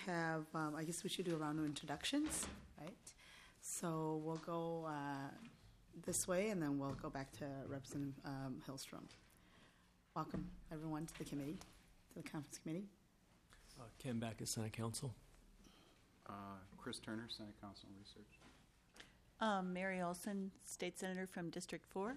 have, I guess we should do a round of introductions, right? So we'll go this way, and then we'll go back to Representative Hillstrom. Welcome, everyone, to the committee, to the conference committee. Ken Backus, Senate Counsel. Chris Turner, Senate Counsel on Research. Mary Olson, State Senator from District 4.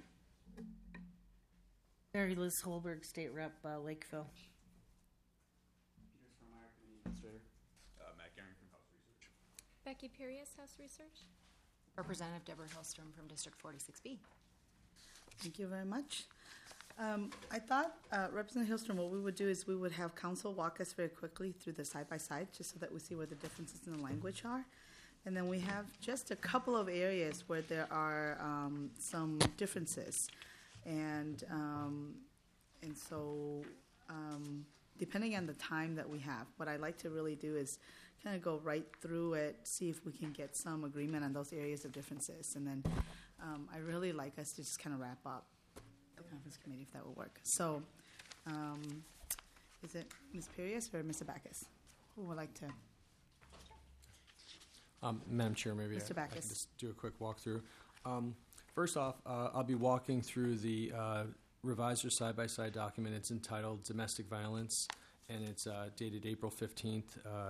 Mary Liz Holberg, State Rep, Lakeville. Peter Stromeyer, Committee Administrator. Matt Gehring from House Research. Becky Pirius, House Research. Representative Deborah Hillstrom from District 46B. Thank you very much. I thought, Representative Hillstrom, what we would do is we would have council walk us very quickly through the side-by-side, just so that we see where the differences in the language are. And then we have just a couple of areas where there are some differences. And so depending on the time that we have, what I like to really do is kind of go right through it, see if we can get some agreement on those areas of differences. And then I really like us to just kind of wrap up the conference committee, if that will work. So is it Ms. Pirius or Mr. Backus? Who would like to? Madam Chair, maybe Mr. I Backus. can just do a quick walkthrough. First off, I'll be walking through the revised side-by-side document. It's entitled Domestic Violence, and it's dated April 15th,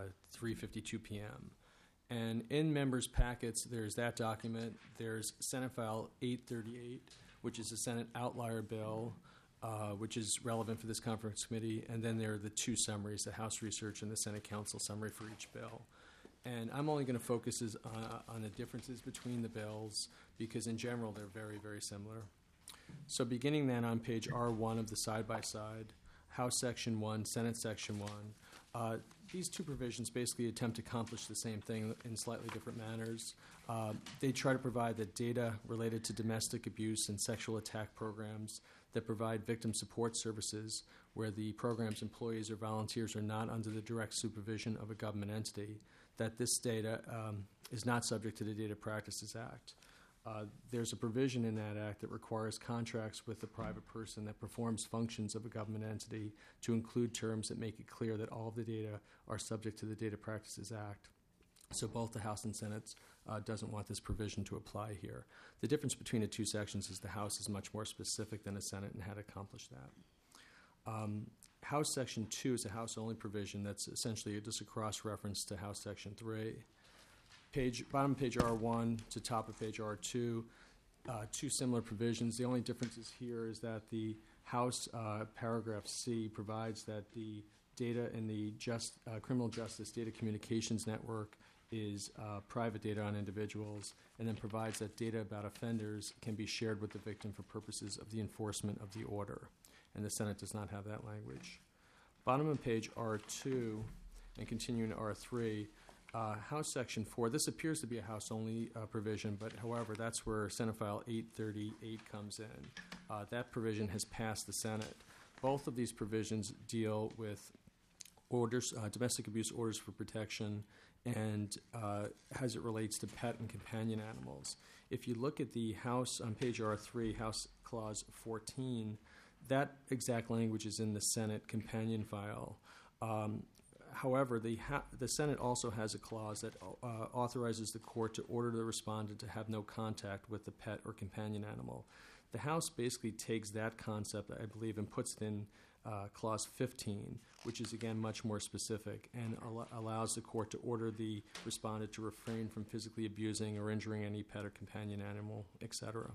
3:52 p.m. And in members' packets, there's that document. There's Senate File 838, which is a Senate outlier bill, which is relevant for this conference committee. And then there are the two summaries, the House Research and the Senate Counsel summary for each bill. And I'm only going to focus on the differences between the bills because, in general, they're very, very similar. So beginning then on page R1 of the side-by-side, House Section 1, Senate Section 1, these two provisions basically attempt to accomplish the same thing in slightly different manners. They try to provide the data related to domestic abuse and sexual attack programs that provide victim support services where the program's employees or volunteers are not under the direct supervision of a government entity, that this data is not subject to the Data Practices Act. There's a provision in that act that requires contracts with the private person that performs functions of a government entity to include terms that make it clear that all of the data are subject to the Data Practices Act. So both the House and Senate doesn't want this provision to apply here. The difference between the two sections is the House is much more specific than the Senate and how to accomplish that. House Section 2 is a House-only provision that's essentially just a cross-reference to House Section 3. Bottom page R1 to top of page R2, two similar provisions. The only difference here is that the House paragraph C provides that the data in the criminal justice data communications network is private data on individuals, and then provides that data about offenders can be shared with the victim for purposes of the enforcement of the order. And the Senate does not have that language. Bottom of page R2 and continuing to R3, House Section 4, this appears to be a House-only provision, but however, that's where Senate File 838 comes in. That provision has passed the Senate. Both of these provisions deal with orders, domestic abuse orders for protection, and as it relates to pet and companion animals. If you look at the House, on page R3, House Clause 14, that exact language is in the Senate companion file. However, the Senate also has a clause that authorizes the court to order the respondent to have no contact with the pet or companion animal. The House basically takes that concept, I believe, and puts it in Clause 15, which is, again, much more specific and allows the court to order the respondent to refrain from physically abusing or injuring any pet or companion animal, etc.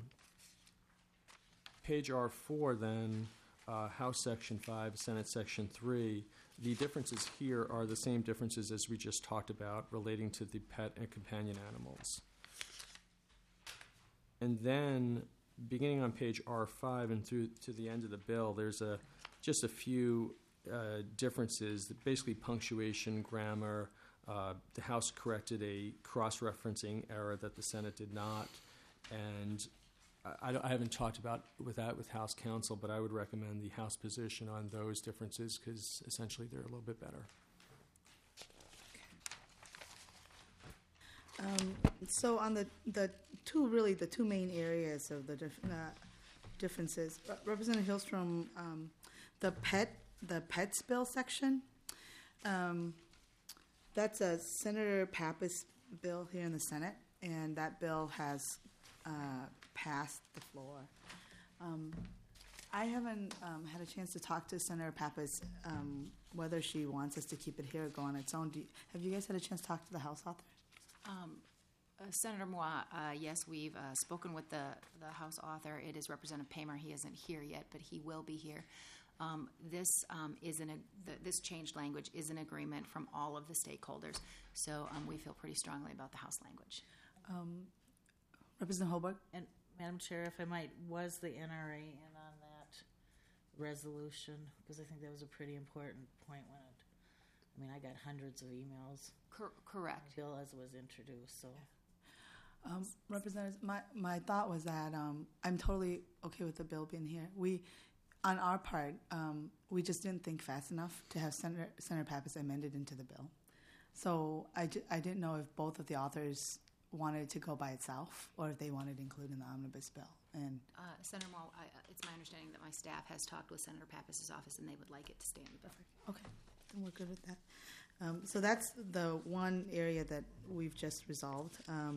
Page R4, then, House Section 5, Senate Section 3, the differences here are the same differences as we just talked about relating to the pet and companion animals. And then, beginning on page R5 and through to the end of the bill, there's just a few differences, basically punctuation, grammar. The House corrected a cross-referencing error that the Senate did not, and I haven't talked about with House Counsel, but I would recommend the House position on those differences because essentially they're a little bit better. So on the two main areas of the differences, Representative Hillstrom, the pets bill section, That's a Senator Pappas bill here in the Senate, and that bill has passed the floor. I haven't had a chance to talk to Senator Pappas whether she wants us to keep it here or go on its own. Have you guys had a chance to talk to the House author? Senator Moore, yes, we've spoken with the House author. It is Representative Paymer. He isn't here yet, but he will be here. This changed language is an agreement from all of the stakeholders, so we feel pretty strongly about the House language. Representative Holberg? And Madam Chair, if I might, was the NRA in on that resolution? Because I think that was a pretty important point when I got hundreds of emails. Correct. Bill as it was introduced, so. Representatives, my thought was that I'm totally okay with the bill being here. On our part, we just didn't think fast enough to have Senator Pappas amended into the bill. So I didn't know if both of the authors wanted it to go by itself or if they wanted to include in the omnibus bill. And Senator Moore, it's my understanding that my staff has talked with Senator Pappas' office and they would like it to stay in the bill. okay, then we're good with that. So that's the one area that we've just resolved.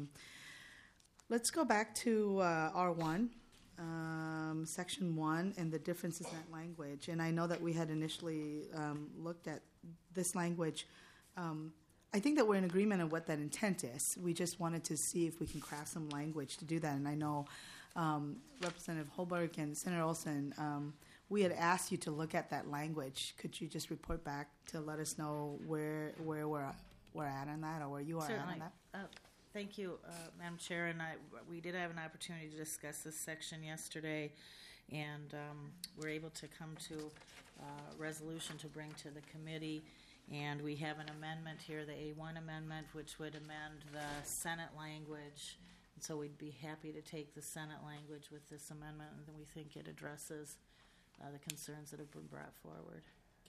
Let's go back to R1. Section 1 and the differences in that language. And I know that we had initially looked at this language. I think that we're in agreement on what that intent is. We just wanted to see if we can craft some language to do that. And I know Representative Holberg and Senator Olson, we had asked you to look at that language. Could you just report back to let us know where we're at on that, or where you are Certainly. at on that? Thank you, Madam Chair, and we did have an opportunity to discuss this section yesterday, and we're able to come to a resolution to bring to the committee, and we have an amendment here, the A1 amendment, which would amend the Senate language, and so we'd be happy to take the Senate language with this amendment, and we think it addresses the concerns that have been brought forward.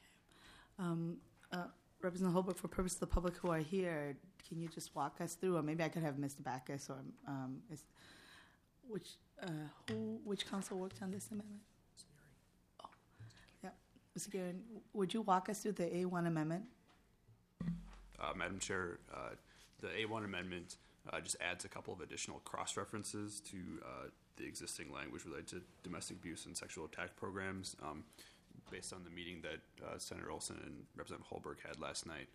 Representative Holberg, for purpose of the public who are here, can you just walk us through, or maybe I could have Mr. Backus, or which council worked on this amendment? Oh, yeah, Mr. Guerin, would you walk us through the A1 amendment? Madam Chair, the A1 amendment just adds a couple of additional cross-references to the existing language related to domestic abuse and sexual attack programs. Based on the meeting that Senator Olson and Representative Holberg had last night,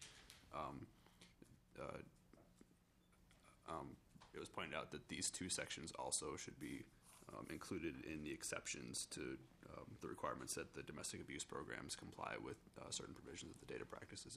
it was pointed out that these two sections also should be included in the exceptions to the requirements that the domestic abuse programs comply with certain provisions of the Data Practices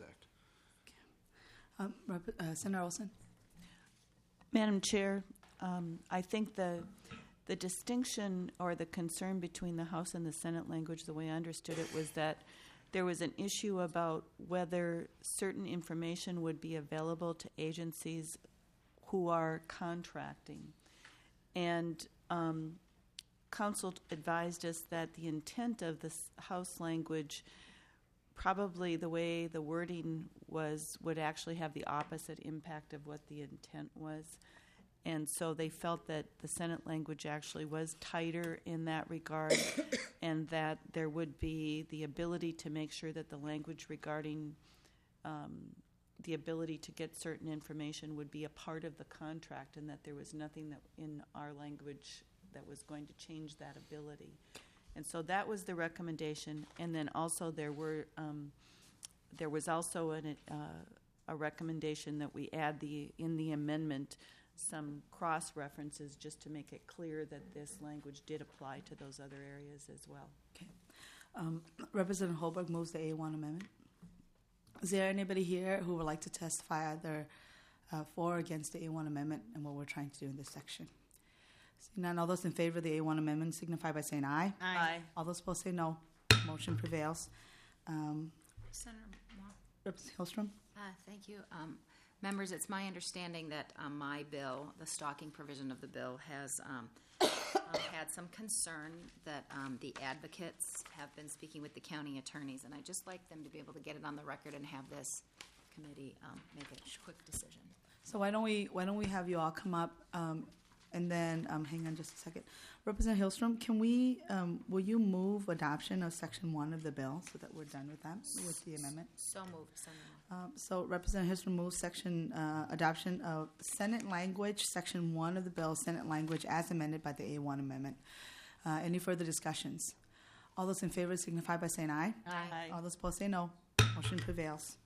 Act. Senator Olson? Madam Chair, I think the distinction or the concern between the House and the Senate language, the way I understood it, was that there was an issue about whether certain information would be available to agencies who are contracting. And Council advised us that the intent of this House language, probably the way the wording was, would actually have the opposite impact of what the intent was. And so they felt that the Senate language actually was tighter in that regard, and that there would be the ability to make sure that the language regarding the ability to get certain information would be a part of the contract, and that there was nothing that in our language that was going to change that ability. And so that was the recommendation. And then also there was also a recommendation that we add in the amendment some cross-references just to make it clear that this language did apply to those other areas as well. Okay. Representative Holberg moves the A1 amendment. Is there anybody here who would like to testify either for or against the A1 amendment and what we're trying to do in this section? Seeing none, all those in favor of the A1 amendment signify by saying aye. Aye. All those opposed say no. Motion prevails. Senator Moore? Representative Hillstrom? Thank you. Members, it's my understanding that my bill, the stalking provision of the bill, has had some concern that the advocates have been speaking with the county attorneys, and I'd just like them to be able to get it on the record and have this committee make a quick decision. So why don't we have you all come up And then, hang on just a second. Representative Hillstrom, can we, will you move adoption of Section 1 of the bill so that we're done with that, with the amendment? So moved, Senator. So Representative Hillstrom moves adoption of Senate language, Section 1 of the bill, Senate language as amended by the A1 amendment. Any further discussions? All those in favor signify by saying aye. Aye. All those opposed say no. Motion prevails.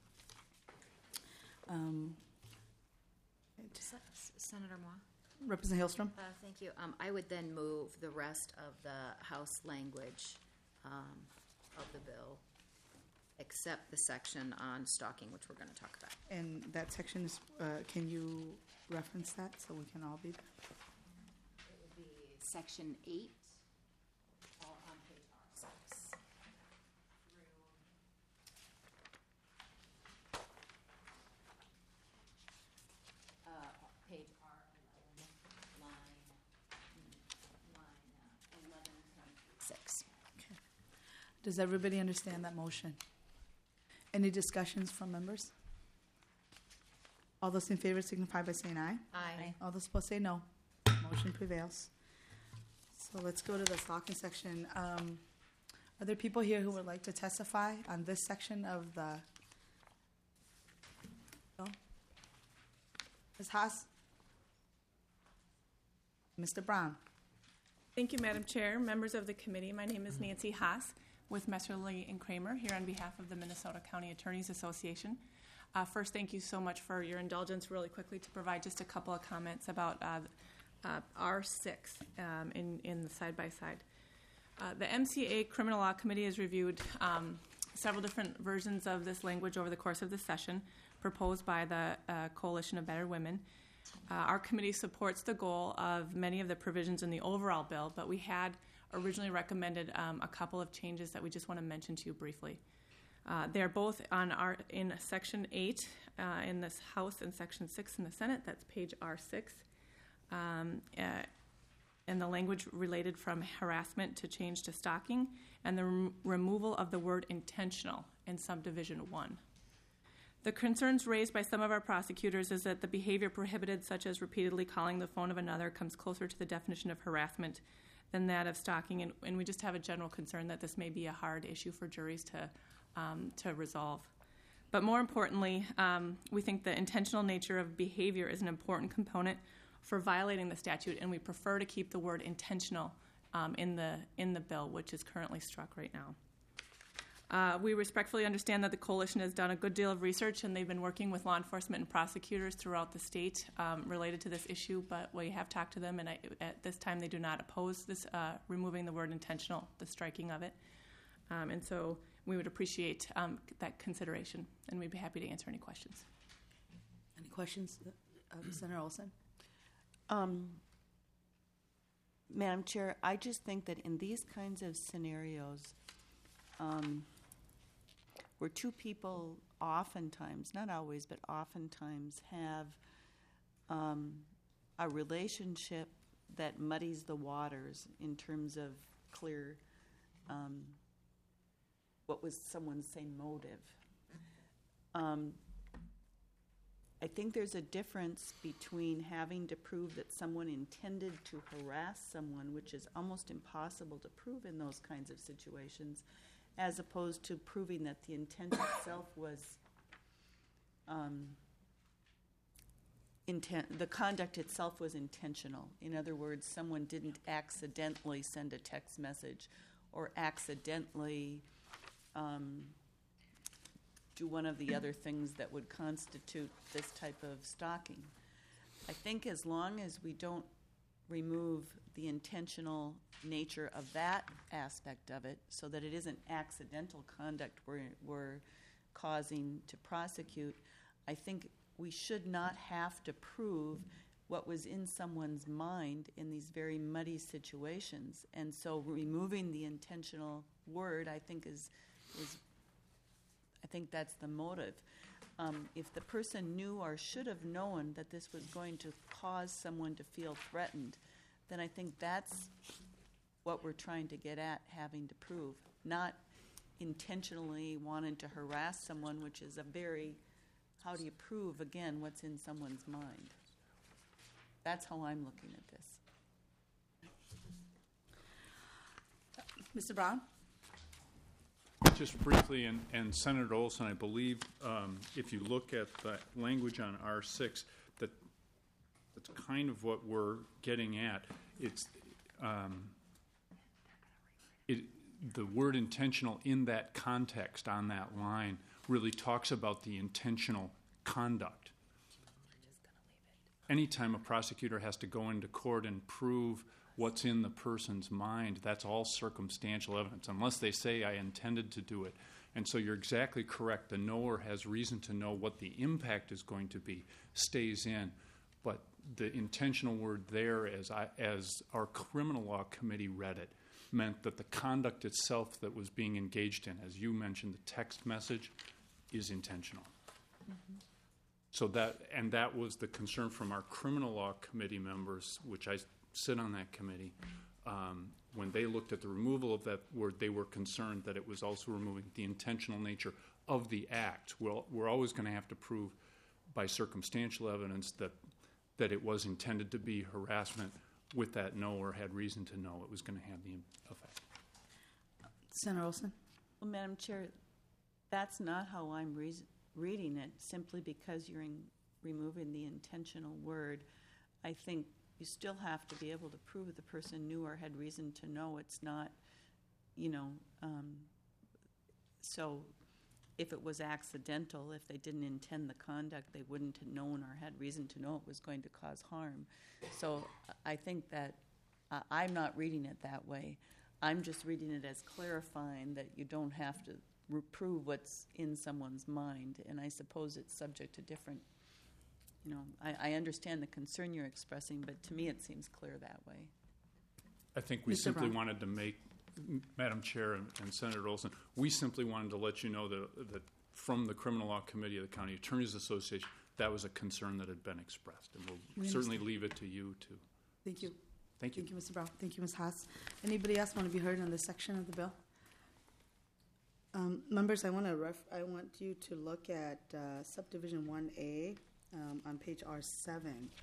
Senator Moore? Representative Hillstrom? Thank you. I would then move the rest of the House language of the bill, except the section on stalking, which we're going to talk about. And that section is, can you reference that so we can all be there? It would be section 8, all on page R6, through page R11, line 11 to 6. Does everybody understand that motion? Any discussions from members? All those in favor signify by saying aye. Aye. All those opposed say no. Motion prevails. So let's go to the stalking section. Are there people here who would like to testify on this section of the bill? Ms. Haas? Mr. Brown? Thank you, Madam Chair. Members of the committee, my name is Nancy Haas with Messerly and Kramer here on behalf of the Minnesota County Attorneys Association. First, thank you so much for your indulgence really quickly to provide just a couple of comments about R6 in the side-by-side. The MCA Criminal Law Committee has reviewed several different versions of this language over the course of the session proposed by the Coalition of Better Women. Our committee supports the goal of many of the provisions in the overall bill, but we had originally recommended a couple of changes that we just want to mention to you briefly. They're both in Section 8 in this House and Section 6 in the Senate. That's page R6. And the language related from harassment to change to stalking, and the removal of the word intentional in subdivision 1. The concerns raised by some of our prosecutors is that the behavior prohibited, such as repeatedly calling the phone of another, comes closer to the definition of harassment than that of stalking, and we just have a general concern that this may be a hard issue for juries to resolve. But more importantly, we think the intentional nature of behavior is an important component for violating the statute, and we prefer to keep the word intentional in the bill, which is currently struck right now. We respectfully understand that the coalition has done a good deal of research, and they've been working with law enforcement and prosecutors throughout the state related to this issue, but we have talked to them, and at this time they do not oppose this removing the word intentional, the striking of it. And so we would appreciate that consideration, and we'd be happy to answer any questions. Any questions? Senator Olson? Madam Chair, I just think that in these kinds of scenarios, where two people oftentimes, not always, but oftentimes have a relationship that muddies the waters in terms of clear what was someone's same motive. I think there's a difference between having to prove that someone intended to harass someone, which is almost impossible to prove in those kinds of situations, as opposed to proving that the intent itself was the conduct itself was intentional. In other words, someone didn't accidentally send a text message or accidentally do one of the other things that would constitute this type of stalking. I think as long as we don't remove the intentional nature of that aspect of it so that it isn't accidental conduct we're causing to prosecute, I think we should not have to prove what was in someone's mind in these very muddy situations. And so removing the intentional word, I think I think that's the motive. If the person knew or should have known that this was going to cause someone to feel threatened, then I think that's what we're trying to get at having to prove, not intentionally wanting to harass someone, which is how do you prove, again, what's in someone's mind? That's how I'm looking at this. Mr. Brown? Just briefly, and Senator Olson, I believe if you look at the language on R6, that's kind of what we're getting at. It's the word intentional in that context on that line really talks about the intentional conduct. Anytime a prosecutor has to go into court and prove what's in the person's mind, that's all circumstantial evidence, unless they say, I intended to do it. And so you're exactly correct. The knower has reason to know what the impact is going to be, stays in. But the intentional word there, as our criminal law committee read it, meant that the conduct itself that was being engaged in, as you mentioned, the text message, is intentional. Mm-hmm. So that was the concern from our criminal law committee members, which I sit on that committee. When they looked at the removal of that word, they were concerned that it was also removing the intentional nature of the act. Well, we're always going to have to prove by circumstantial evidence that it was intended to be harassment. With that knower had reason to know it was going to have the effect. Senator Olson? Well, Madam Chair, that's not how I'm reading it, simply because you're removing the intentional word. I think you still have to be able to prove the person knew or had reason to know. It's not, so if it was accidental, if they didn't intend the conduct, they wouldn't have known or had reason to know it was going to cause harm. So I think that I'm not reading it that way. I'm just reading it as clarifying that you don't have to prove what's in someone's mind, and I suppose it's subject to different, I understand the concern you're expressing, but to me it seems clear that way. I think we Mr. simply Brown. wanted to make, Madam Chair and Senator Olson, we simply wanted to let you know that from the Criminal Law Committee of the County Attorneys Association, that was a concern that had been expressed, and we'll certainly leave it to you to. Thank you. Thank you. Thank you, Mr. Brown. Thank you, Ms. Haas. Anybody else want to be heard on this section of the bill? Members, I want you to look at subdivision 1A on page R7.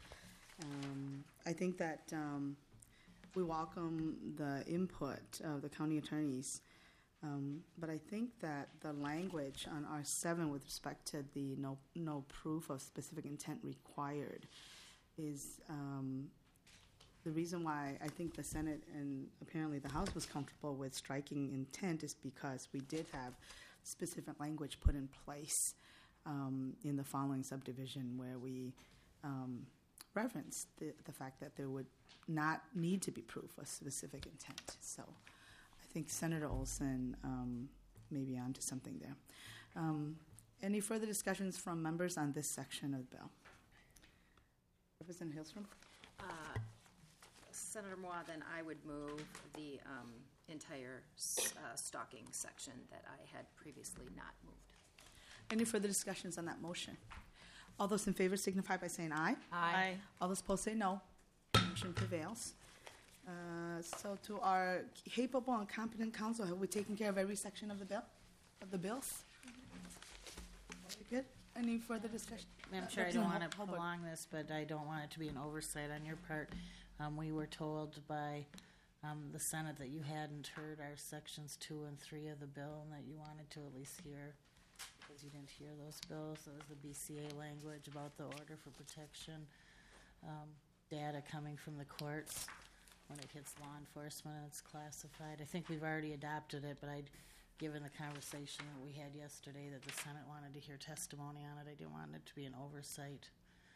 I think that we welcome the input of the county attorneys, but I think that the language on R7 with respect to the no proof of specific intent required is the reason why I think the Senate and apparently the House was comfortable with striking intent is because we did have specific language put in place in the following subdivision where we referenced the fact that there would not need to be proof of specific intent. So I think Senator Olson may be onto something there. Any further discussions from members on this section of the bill? Representative Hillstrom? Senator Moore, then I would move the entire stalking section that I had previously not moved. Any further discussions on that motion? All those in favor signify by saying aye. Aye. All those opposed say no. Motion prevails. So to our capable and competent council, have we taken care of every section of the bill, of the bills? Very good. Any further discussion? Madam Chair, I don't want to prolong this, but I don't want it to be an oversight on your part. We were told by the Senate that you hadn't heard our sections 2 and 3 of the bill and that you wanted to at least hear, because you didn't hear those bills. It was the BCA language about the order for protection, data coming from the courts when it hits law enforcement and it's classified. I think we've already adopted it, but given the conversation that we had yesterday that the Senate wanted to hear testimony on it, I didn't want it to be an oversight.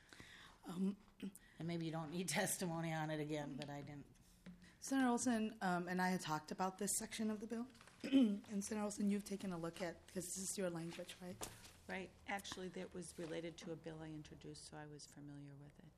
And maybe you don't need testimony on it again, but I didn't. Senator Olson and I had talked about this section of the bill. And Senator Olson, you've taken a look at, because this is your language, right? Right. Actually, that was related to a bill I introduced, so I was familiar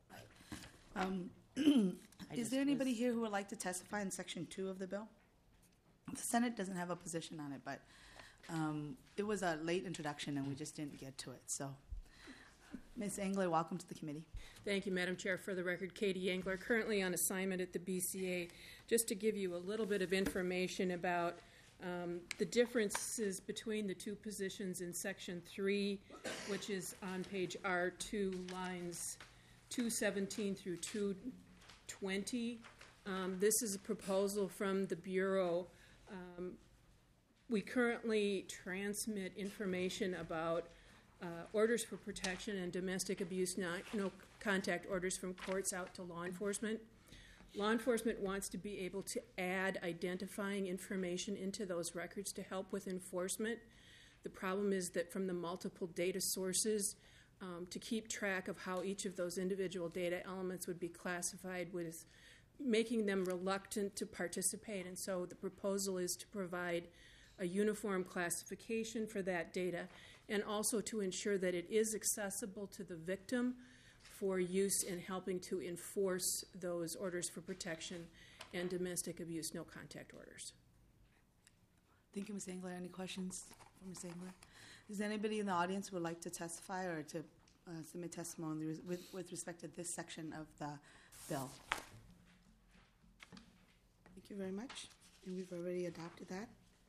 with it. Is there anybody here who would like to testify in section 2 of the bill? The Senate doesn't have a position on it, but it was a late introduction and we just didn't get to it. So, Ms. Engler, welcome to the committee. Thank you, Madam Chair. For the record, Katie Engler, currently on assignment at the BCA. Just to give you a little bit of information about the differences between the two positions in Section 3, which is on page R2, lines 217 through 220. This is a proposal from the Bureau We currently transmit information about orders for protection and domestic abuse, no contact orders from courts out to law enforcement. Law enforcement wants to be able to add identifying information into those records to help with enforcement. The problem is that from the multiple data sources, to keep track of how each of those individual data elements would be classified was making them reluctant to participate. And so the proposal is to provide a uniform classification for that data and also to ensure that it is accessible to the victim for use in helping to enforce those orders for protection and domestic abuse no contact orders. Thank you, Ms. Engler. Any questions for Ms. Engler? Is there anybody in the audience who would like to testify or to submit testimony with respect to this section of the bill? Thank you very much. And we've already adopted that.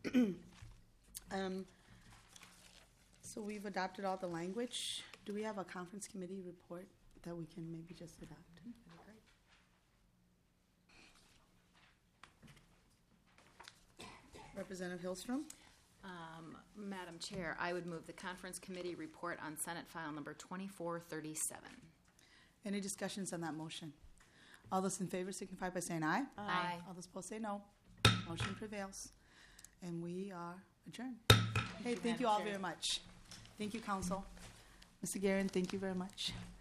So we've adopted all the language. Do we have a conference committee report that we can maybe just adopt? Representative Hillstrom? Madam Chair, I would move the conference committee report on Senate file number 2437. Any discussions on that motion? All those in favor signify by saying aye. Aye. All those opposed say no. Motion prevails. And we are adjourned. Hey, thank you all very much. Thank you, Council. Mr. Guerin, thank you very much.